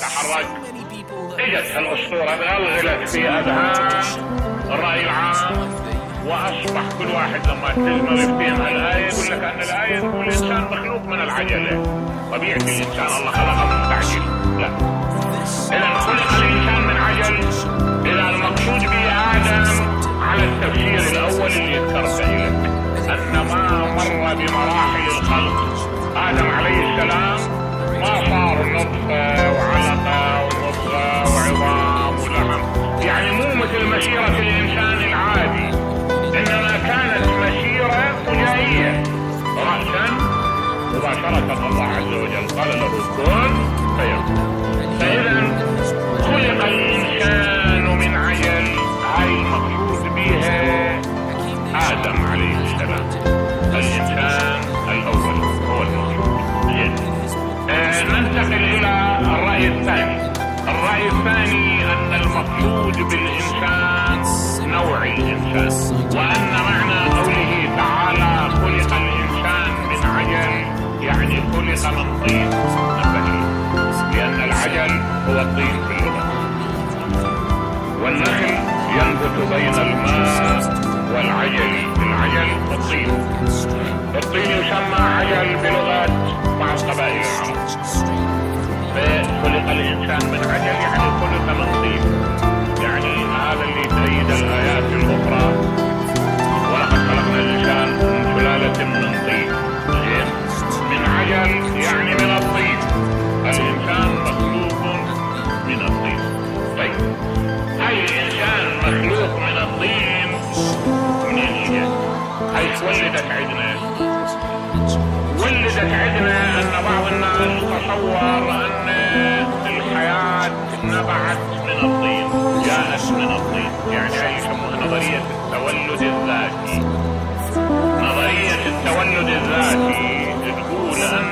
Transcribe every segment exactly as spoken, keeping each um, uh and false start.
يتحرك. اجت الاسطورة غلغلت في اذهان الرأي العام، واصبح كل واحد لما تلزم يفتهم الآية يقول لك ان الآية تقول الانسان مخلوق من العجلة. طبيعة الانسان الله خلقه من تعجيل؟ لا. اذا خلق الانسان من عجل. اذا المقصود به آدم على التفسير الاول اللي ذكرته لك ان ما مر بمراحل الخلق آدم عليه السلام ما صار نطفة وعلقة ومضغة وعظام ولحم، يعني مو مثل مسيرة الإنسان العادي، إنما كانت مسيرة فجائية رأسا مباشرة. الله عز وجل قال له كن فيكون. فإذا خلق الإنسان من عجل، هاي المقصود بها آدم عليه السلام الإنسان الأول هو المقصود. آه ننتقل إلى الرأي الثاني. الرأي الثاني أن المقصود بالإنسان نوع الإنسان، وأن معنى قوله تعالى خلق الإنسان من عجل يعني خلق من طين نبهي، لأن العجل هو الطين في اللغة. والنخل ينبت بين الماء والعجل، العجل والطين. الطين يسمى عجل بلغة بعض قبائل العرب. فخلق الإنسان من عجل يعني خلق من طين، يعني هذا اللي تأيد الآيات الأخرى ولقد خلقنا الإنسان من سلالة من طين. من عجل يعني من الطين، الإنسان مخلوق من الطين. طيب هاي الإنسان مخلوق من الطين منين اجت؟ هاي ولدت عندنا ولدت عندنا ان بعض الناس تصور ان الحياة نبعت من الطين، جاءت من الطين، يعني هاي يسموها نظرية التولد الذاتي. نظرية التولد الذاتي تقول ان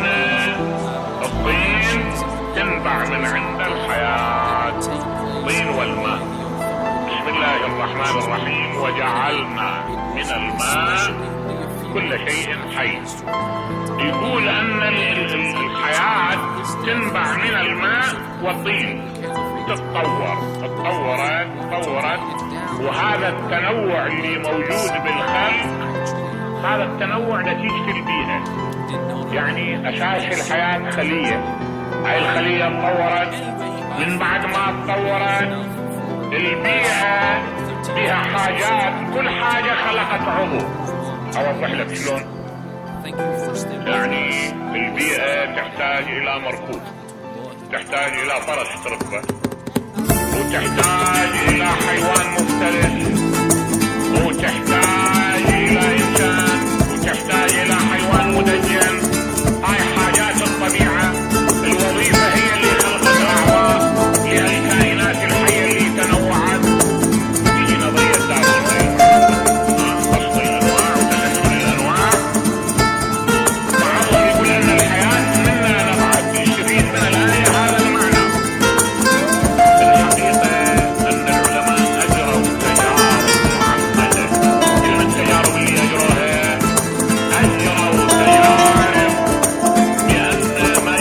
الطين تنبع من عند الحياة، الطين والماء. بسم الله الرحمن الرحيم وجعلنا من الماء كل شيء حي. يقول ان الحياة تنبع من الماء والطين، تتطور تطورت تطورت وهذا التنوع اللي موجود بالخلق هذا التنوع نتيجة البيئة. يعني اساس الحياة خلية، هاي الخلية تطورت، من بعد ما تطورت البيئة فيها حاجات، كل حاجة خلقت عضو. اوضح لك شلون. يعني البيئة تحتاج الى مركوب، تحتاج الى فرس تربه، وتحتاج الى حيوان مفترس، وتحتاج الى انسان، وتحتاج الى حيوان مدجن. هاي حاجات الطبيعة. الوظيفة هي اللي خلقت الاعضاء للكائنات الحية اللي تنوعت. تيجي نظرية داروين فصل الانواع وتنشر الانواع. بعضهم يقول ان الحياة منها نبعت، يستفيد من الآية هذا المعنى. الحقيقة ان العلماء اجروا تجارب معقدة. كلمة التجارب اللي اجروها اجروا تجارب بان ما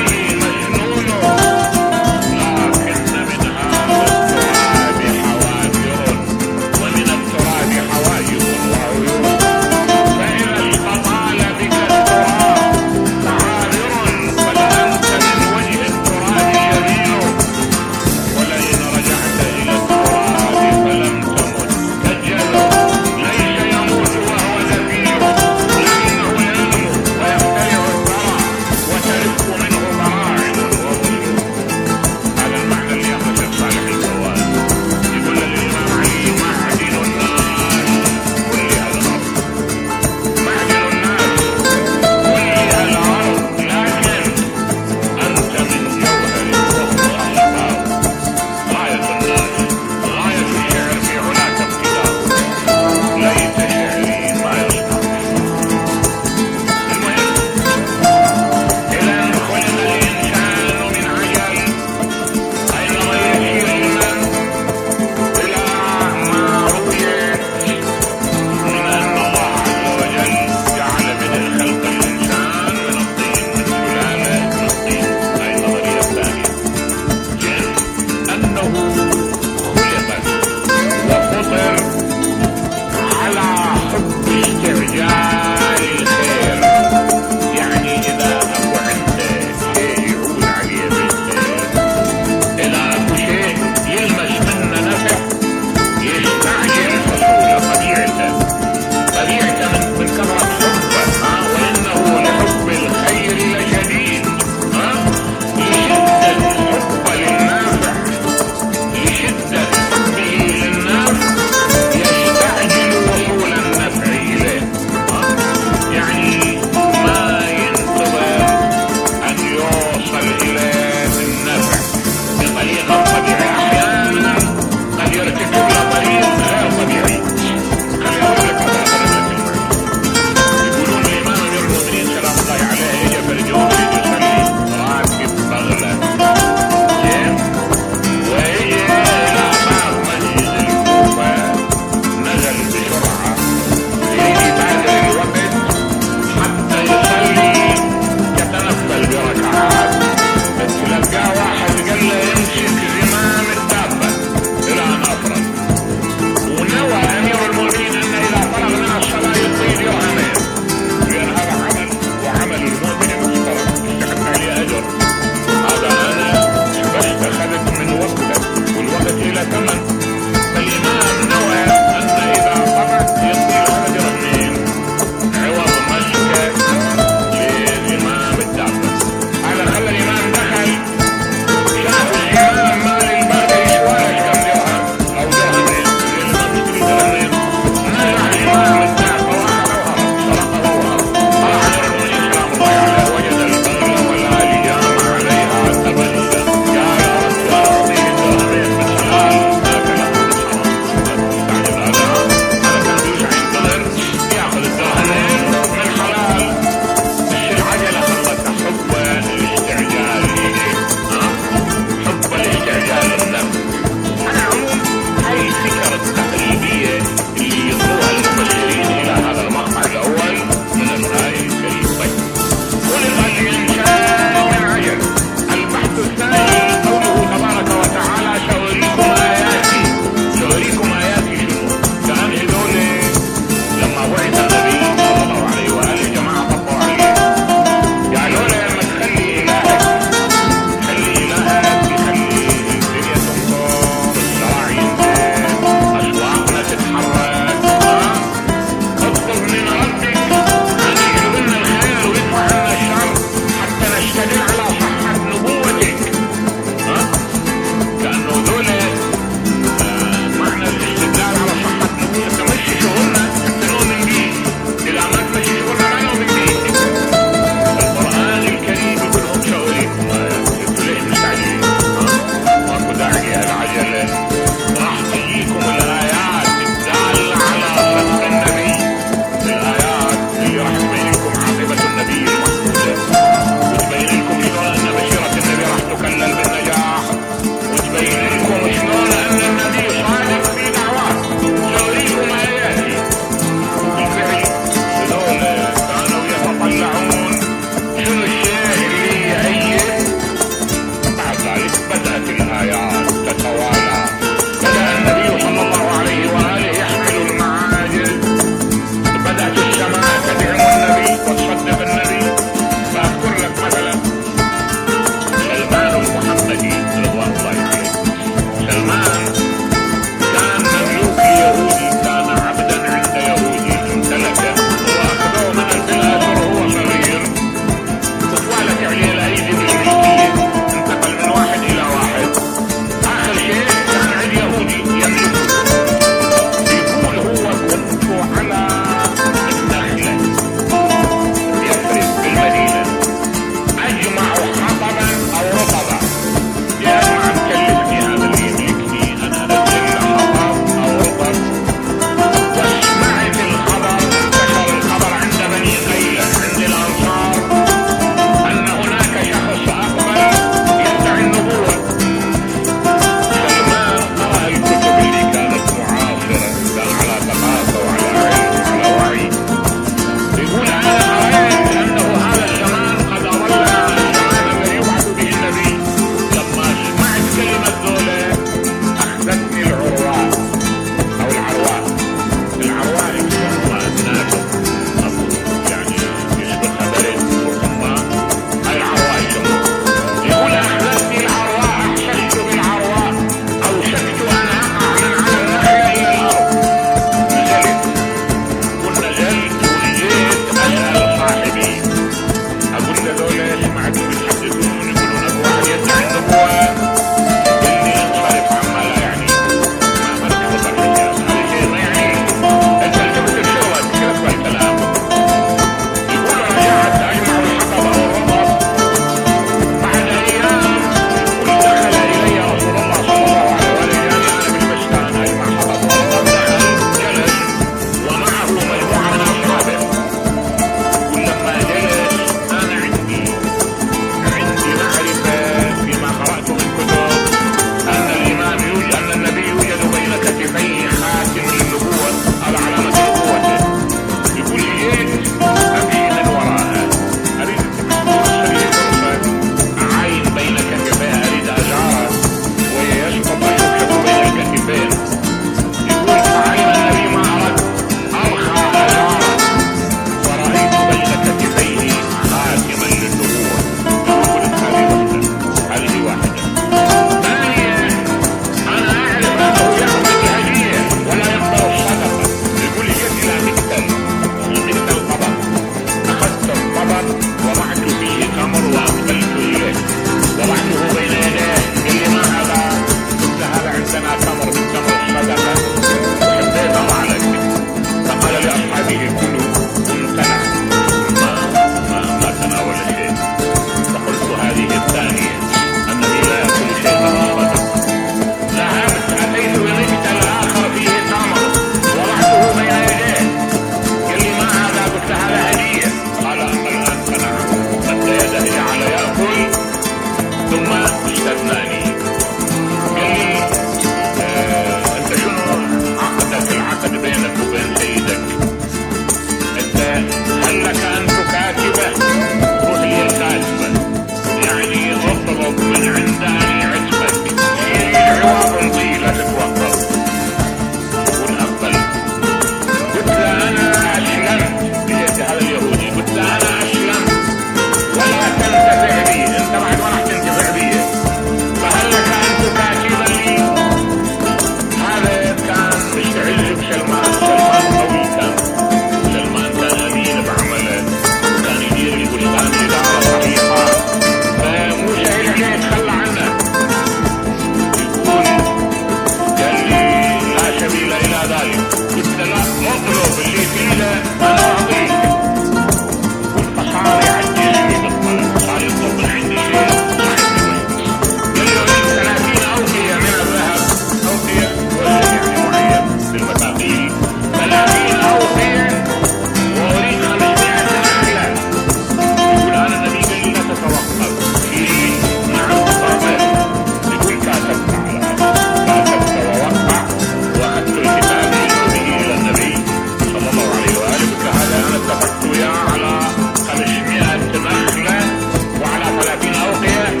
ذلك. قلت لا، اطلب اللي فيه انا اعطيك. والفصار يعجزني بالطلب، صار يطلب من عندي شيء قال له اريد ثلاثين اوقية من الذهب، اوقية وزن يعني معين بالمثاقيل، ثلاثين اوقية واريد خمسمائة نخلة. يقول انا النبي قال لي لا تتوقف في نعم قابل. يقول كاتبت على كاتبت ووقع واخذت الكتاب به الى النبي صلى الله عليه واله. هذا انا اتفقت وياه على خمسمائة نخلة وعلى ثلاثين اوقية.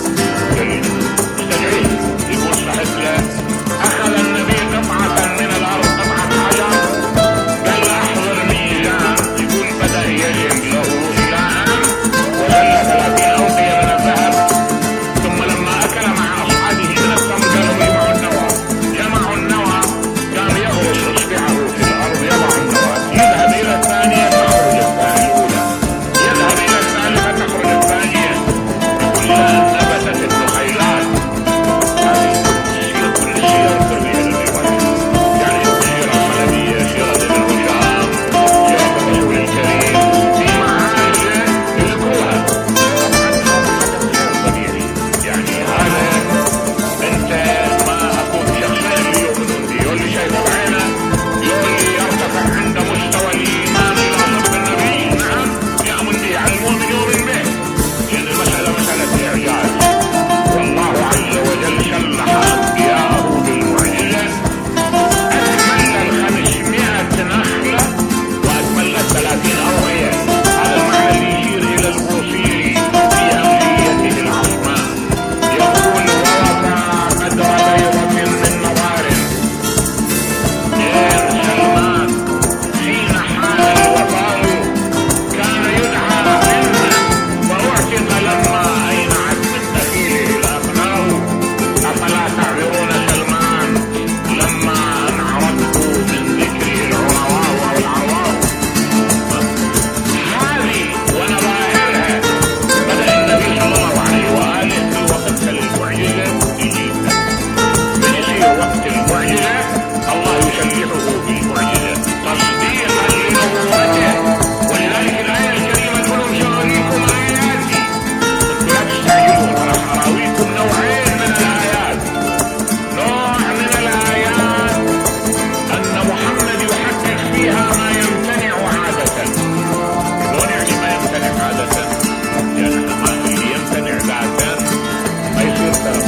مستدعيه يقول صحت له. اخذ النبي قطعة من الارض، قطعة حجر، قال احضر ميزان. يقول بدا يجب له الى ان وجل ثلاثين اوقية من الذهب. ثم لما اكل مع اصحابه من التمر قالوا يجمعوا النوى، جمعوا النوى، كان يغرس اصبعه في الارض يضع النوى، يذهب الى الثانية تخرج الثانية، يذهب الى الثالثة تخرج الثانية. يقول لا نبتت النخيلات. هذه سيرة كل سيرة التربية للرواية، يعني سيرة خلبية، سيرة الهجام، سيرة الرسول الكريم، في معارج يذكروها. طبعا هذا حدث طبيعي، يعني هذا انت ما اكون شخصيا اللي يؤمنون به واللي شايفه بعينه واللي يرتفع عنده مستوى الايمان اللاصق بالنبي، نعم يؤمن به، على المؤمن يؤمن به، لان المسألة مسألة اعجاز. والله عز وجل شلح انبياءه بالمعجزة، اكمل الخمسمائة نخلة واكمل الثلاثين اوقية. هذا المعنى اللي يشير الى البوصيري في امنيته العظمى. يقول ووقع قدر بيضة من نوار غير سلمان حين حان الوباء، كان يدعى منه واعتق لما اينعت من دخيله الاقناء. افلا تعبرون سلمان لما انعرضت من ذكره العرواه والعرواه. هذه ونظائرها بدأ النبي صلى الله عليه وآله في وقت المعجزة يجيبها. من يصير وقت المعجزة الله يشلحه بالمعجزة تصديقا لنبوته. ولذلك الآية الكريمة تقول سأريكم آياتي. انتم لا تستعجلون، راح أراويكم نوعين من الآيات. نوع من الآيات أن محمد يحقق فيها ما يمتنع عادة. شلون يعني ما يمتنع عادة؟ يعني ما اللي يمتنع ذاتا ما يصير ترى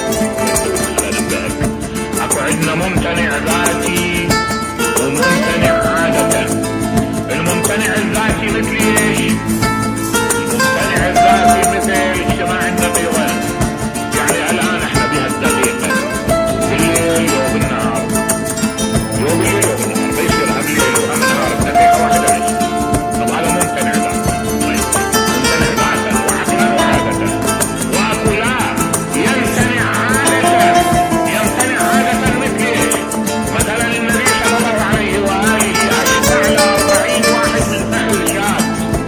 معجزة. اكو عندنا ممتنع ذاتي وممتنع عادة. الممتنع الذاتي مثل ايش؟ الممتنع الذاتي مثل اجتماع الدقيقة. يعني الان احنا بهالدقيقة بالليل يوم النهار، يوم الليل يوم النهار، ما يصير هم ليل وهم نهار بدقيقة واحدة بس. طب هذا ممتنع ذاتي. طيب ممتنع ذاتا وعقلا وعادة. واكو لا يمتنع عادة. يمتنع عادة مثل ايش؟ مثلا النبي صلى الله عليه وآله أشبع لأربعين واحد من فهل شاب.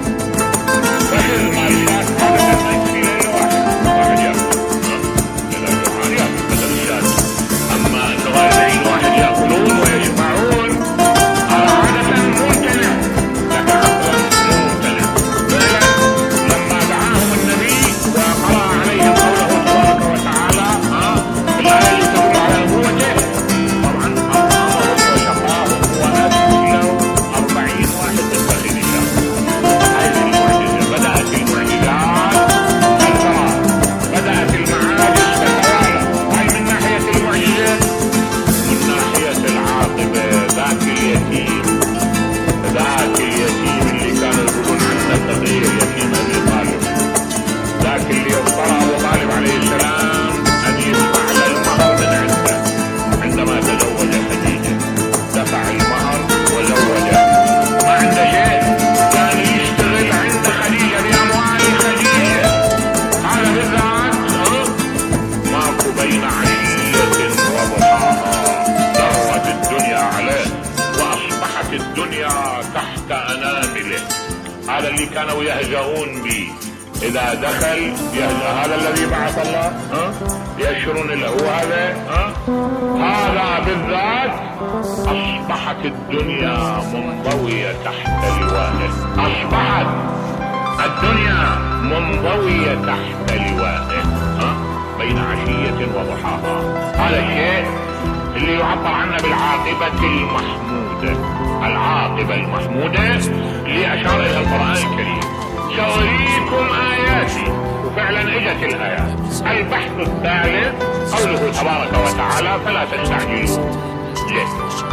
فهل ما الشاب عادة ما يكفي ليلة واحد، واحد يأكل إذا جوعان يأكل بدل الشاب. أما أنه أربعين واحد يأكلون ويشبعون هذا عادة ممتنع، لكن عقلا ممتنع. فعلا لما دعاهم النبي وقرأ عليهم قوله تبارك وتعالى في الآية اللي تدل على نبوته، طبعا أطعمهم وسقاهم وأكلوا أربعين واحد من فخذ شاب. هذه المعجزة. بدأت المعجزات الفراغ، بدأت المعاجز تتوالى. هاي من ناحية المعجزة. من ناحية العاقبة ذاك اليتيم، ذاك اليتيم اللي كانوا يقولون عنه صغير يتيم أبي طالب، ذاك اللي اضطر أبو طالب عليه السلام أن يدفع له المهر من عنده. عندما تزوج خديجة دفع المهر وزوجه، ما عنده شيء، كان يشتغل عند خديجة بأموال خديجة. هذا بالذات ماكو بين عشية وضحاها ضرت الدنيا عليه وأصبحت الدنيا تحت أنامله. هذا اللي كانوا يهزؤون به اذا دخل هذا الذي بعث الله ها يشرون له هذا ها هذا بالذات اصبحت الدنيا منضوية تحت لوائه، اصبحت الدنيا منضوية تحت لوائه ها بين عشية وضحاها. هذا الشيء اللي يعبر عنه بالعاقبة المحمودة، العاقبة المحمودة اللي اشار الى القرآن الكريم. سأريكم آياتي، وفعلا اجت الآيات. البحث الثالث قوله تبارك وتعالى فلا تستعجلوا. ليه؟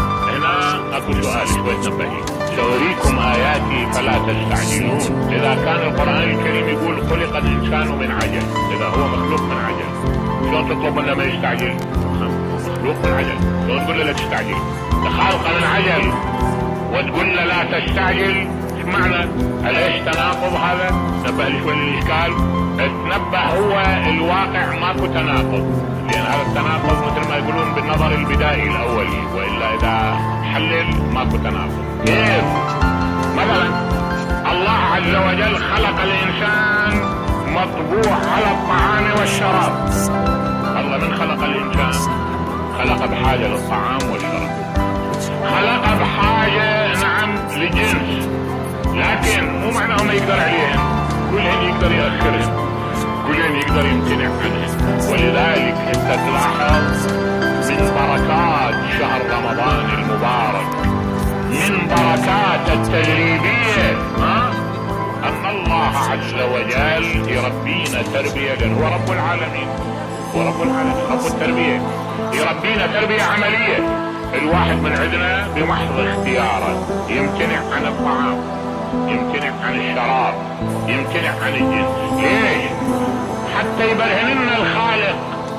هنا اكو سؤال شوي تنبهي. سأريكم آياتي فلا تستعجلون. إذا كان القرآن الكريم يقول خلق الإنسان من عجل، إذا هو مخلوق من عجل، شلون تطلب منه ما يستعجل؟ مخلوق من عجل، شلون تقول له لا تستعجل؟ خالق من عجل وتقول له لا تستعجل، ايش معنى؟ هل ايش تناقض هذا؟ نبه لي شوي للإشكال. تنبه هو الواقع ماكو تناقض، لأن هذا التناقض مثل ما يقولون بالنظر البدائي الأولي، وإلا إذا حلل ماكو تناقض. كيف؟ مثلا الله عز وجل خلق الإنسان مطبوع على الطعام والشراب. الله من خلق الإنسان خلق بحاجة للطعام والشراب، خلق بحاجة نعم لجنس، لكن مو معناه ما يقدر عليهم، كلهم يقدر يأخرهم، كلهم يقدر يمتنع عنهم. ولذلك انت تلاحظ من بركات شهر رمضان المبارك، من بركات التجريبية ها ان الله عز وجل يربينا تربية، لأن هو رب العالمين، هو رب العالمين رب التربية، يربينا تربية عملية. الواحد من عندنا بمحض اختياره يمتنع عن الطعام، يمتنع عن الشراب، يمتنع عن الجنس. ليش؟ حتى يبرهن لنا الخالق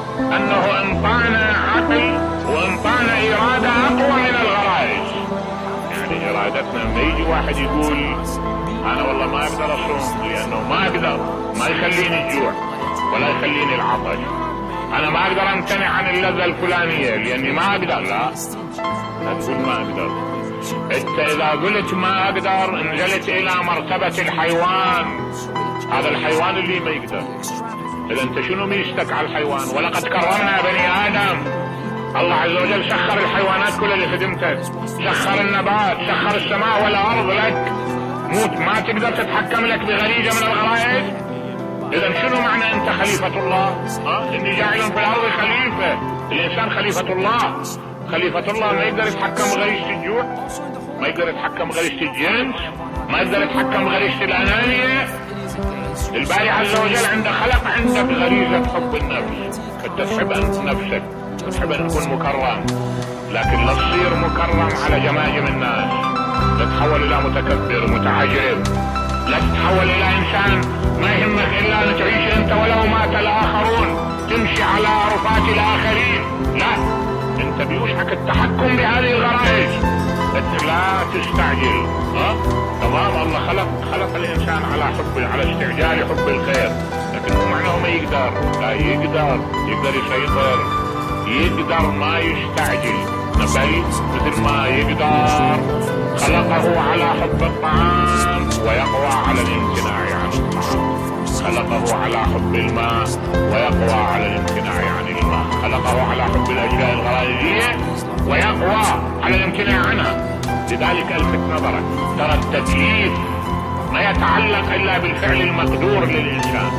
انه انطانا عقل وانطانا ارادة اقوى من الغرائز. يعني ارادتنا ما يجي واحد يقول انا والله ما اقدر اصوم لانه ما اقدر، ما يخليني الجوع ولا يخليني العطش، انا ما اقدر امتنع عن اللذة الفلانية لاني ما اقدر. لا، لا تقول ما اقدر. انت اذا قلت ما اقدر نزلت الى مرتبة الحيوان، هذا الحيوان اللي ما يقدر. اذا انت شنو ميزتك على الحيوان؟ ولقد كرمنا بني ادم. الله عز وجل سخر الحيوانات كلها لخدمتك، سخر النبات، سخر السماء والارض لك، موت ما تقدر تتحكم لك بغريزة من الغرائز. اذا شنو معنى انت خليفة الله؟ ها؟ اني جاعل في الارض خليفة. الانسان خليفة الله، خليفة الله ما يقدر يتحكم بغريزة الجوع، ما يقدر يتحكم بغريزة الجنس، ما يقدر يتحكم بغريزة الانانية. الباري عز وجل عند خلق عندك غريزة حب النفس، انت تحب انت نفسك وتحب ان تكون مكرم، لكن لا تصير مكرم على جماجم الناس، لا تتحول الى متكبر متعجرف، لا تتحول الى انسان ما يهمك الا ان تعيش انت ولو مات الاخرون، تمشي على رفات الاخرين. لا، انت بيوشك التحكم بهذه الغرائز، انت لا تستعجل. ها تمام؟ الله خلق خلق الانسان على حب، على استعجال حب الخير، لكن مو معناه ما يقدر، لا يقدر، يقدر يسيطر، يقدر ما يستعجل. نبي مثل ما يقدر خلقه على حب الطعام ويقوى على الامتناع عن الطعام، خلقه على حب الماء ويقوى على الامتناع عن الماء، خلقه على حب الاشياء الغرائزية ويقوى على الامتناع عنها. لذلك الفت نظرك، ترى التكليف ما يتعلق الا بالفعل المقدور للانسان.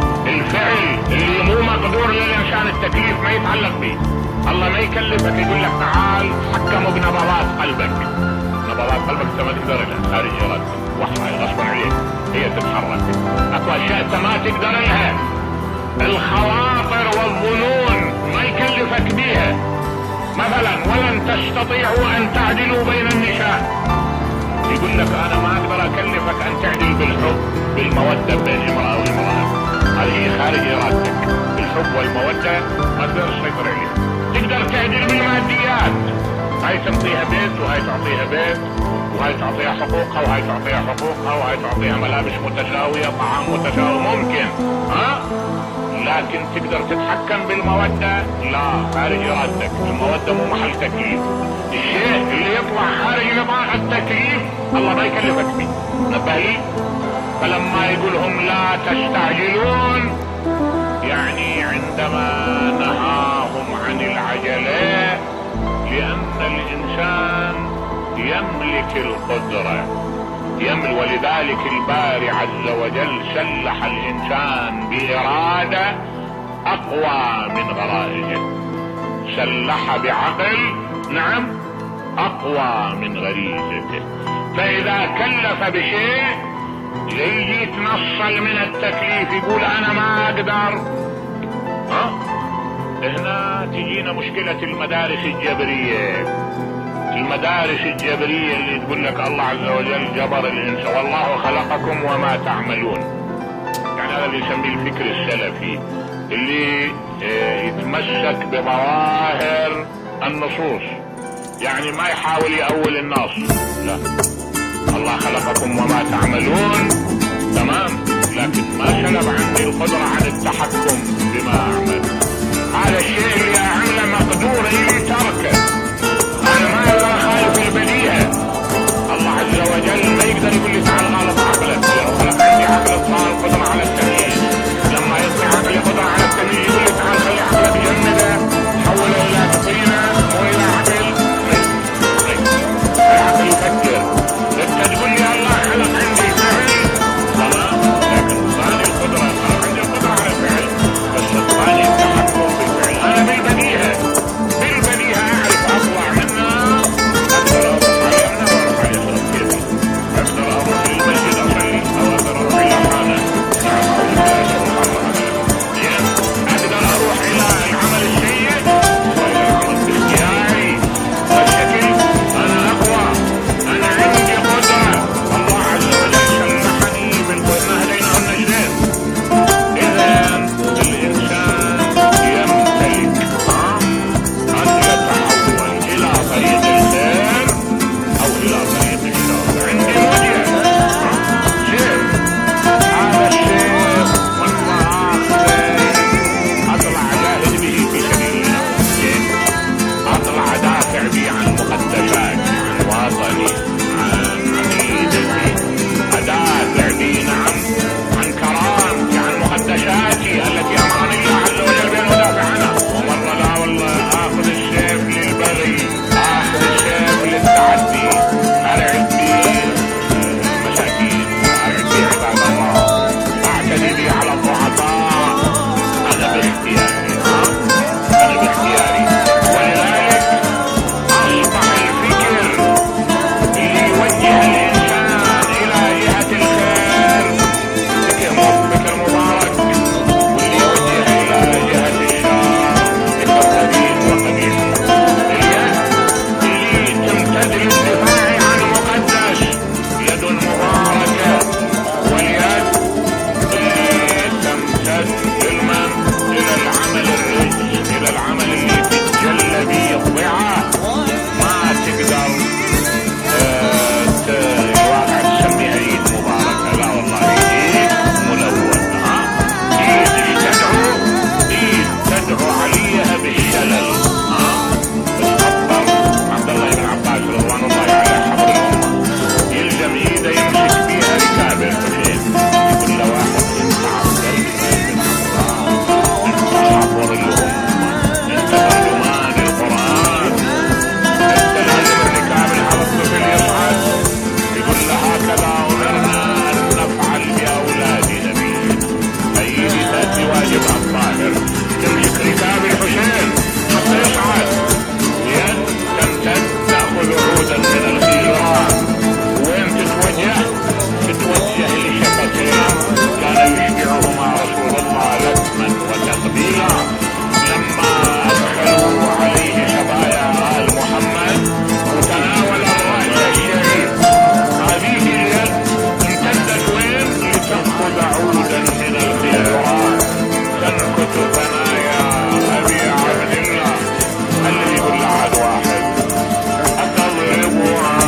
الفعل اللي مو مقدور للانسان التكليف ما يتعلق به. الله ما يكلفك يقول لك تعال حكم بنبضات قلبك، نبضات قلبك انت ما تقدر لها، خارج ارادتك، وحده غصبا عليك هي تتحرك. اكو اشياء انت ما تقدر لها، الخواطر والظنون ما يكلفك بيها. مثلا ولن تستطيعوا ان تعدلوا بين النساء، يقول لك انا ما اقدر اكلفك ان تعدل بالحب بالمودة بين امرأة وامرأة، هذه هي خارج ارادتك. الحب والمودة ما تقدر تسيطر عليها. تقدر تعدل بالماديات، هاي تعطيها بيت وهاي تعطيها بيت وهاي تعطيها حقوقها وهاي تعطيها حقوقها وهاي تعطيها ملابس متساوية، طعام متساوي، ممكن ها، لكن تقدر تتحكم بالمودة؟ لا، خارج ارادتك. المودة مو محل تكليف. الشيء اللي يطلع خارج نطاق التكليف الله ما يكلفك فيه. نبه لي فلما يقولهم لا تستعجلون يعني عندما نهاهم عن العجلة، لأن الإنسان يملك القدرة يملك، ولذلك الباري عز وجل سلح الإنسان بإرادة أقوى من غرائزه، سلح بعقل نعم أقوى من غريزته. فإذا كلف بشيء يجي يتنصل من التكليف يقول أنا ما أقدر. ها هنا تجينا مشكلة المدارس الجبرية، المدارس الجبرية اللي تقول لك الله عز وجل جبر الإنس والله خلقكم وما تعملون. يعني هذا اللي يسميه الفكر السلفي اللي يتمسك بظواهر النصوص، يعني ما يحاول يأول النص، لا الله خلقكم وما تعملون تمام، لكن ما سلب عني القدرة عن التحكم بما أعمل. هذا الشيء اللي أعمله مقدور إلي تركه، أنا ما أقدر أخالف البديهة. الله عز وجل ما يقدر يقول لي تعال غلط عقلك، لو خلق عندي عقل صار قدرة على التمييز، لما يصير عقلي قدرة على التمييز يقول لي تعال خلي عقلك جمده حوله إلى طينة مو إلى عقل. العقل يفكر، انت تقول لي الله خلق عندي فعل تمام، لكن ثاني القدرة خلق عندي القدرة على الفعل، بس الثاني التحكم بالفعل. أنا بالبديهة بالبديهة أعرف أطلع منها، أقدر أروح على يمنى وأروح على يسار كيفي، أقدر أروح للمسجد أصلي أو أقدر أروح إلى حالة نعم أو إلى سبحان الله، أقدر أروح إلى العمل السيء وإلى العمل باختياري. والشكل أنا أقوى، أنا عندي قدرة، الله عز وجل سمحني بالقدرة، هدينا النجدين. إذا الإنسان يمتلك أن يتحول إلى طريق الخير أو إلى طريق الشر. عندي وجه شيء، هذا الشيء والله أطلع جاهد به في سبيل الله، أطلع دافع به عن مقدساتي، عن وطني، عن عقيدتي، أدافع به نعم عن كرامتي، عن مقدساتي التي أمرني الله عز وجل بأن أدافع عنها. ومرة لا والله آخذ السيف للبغي، آخذ السيف للتعدي، أرعب به المساكين، أرعب به عباد الله، أعتدي به على الضعفاء. أنا باختياري، أنا باختياري. ولذلك أصبح الفكر اللي يوجه الإنسان إلى جهة الخير فكر مبارك، واللي يوجه إلى جهة الشر فكر خبيث وقبيح. اليد اللي تمتد للدفاع عن مقدس يد مباركة، واليد اللي تمتد للمن إلى العمل الرجل، إلى العمل اللي تتجلى به الضيعة، ما تقدر الواقع تسميها ايد مباركة، لا والله ايد ملونة، ايد تدعو ايد تدعو عليها بالشلل. بتخبر عبد الله بن عباس رضوان الله عليه حبر الأمة، يلزم ايده يمسك فيها ركاب الحسين، يقول له واحد انت عبد الله بن عباس، انت حبر الأمة، انت ترجمان القرآن، انت لازم الركاب الهوى الطفل يصعد. يقول له هكذا أمرنا أن نفعل بأولاد نبينا، أيدي تأتي واجب الطاهر تمسك ركاب الحسين حتى يصعد، يد تمتد تأخذ عودا من الخيرات. وين تتوجه؟ تتوجه لشفتين كان يشبعهما رسول الله لثما وتقبيلا، لما أدخلوا عليه شبايا آل محمد وتناول الرأس الشريف. هذه اليد امتدت وين؟ لتأخذ عودا من الخيرات، تنكت ثنايا أبي عبد الله. اللي يقول لعاد واحد أتضربها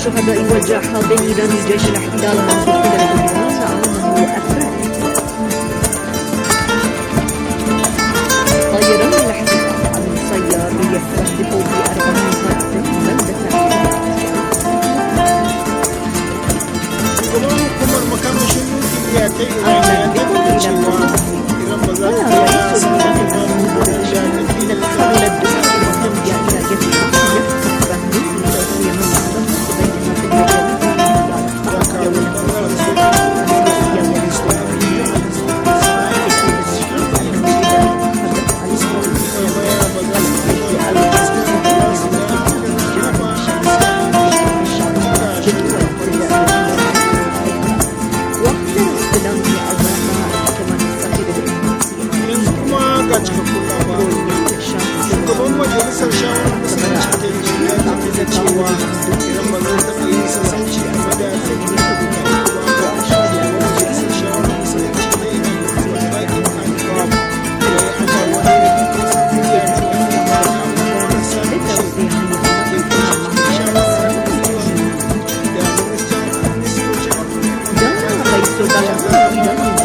الشهداء والجاحظين من جيش الاحتلال المنصوب قبل الإيران أنه أثبت طيران الاحتلال المسير يستهدف بأربع نقاط بلدة أحمد بن إلى ولا رئيس الولايات المتحدة إلى التحول الدولي المتوجه إلى جبهة يفتح فهم سياسيا العالم Gracias.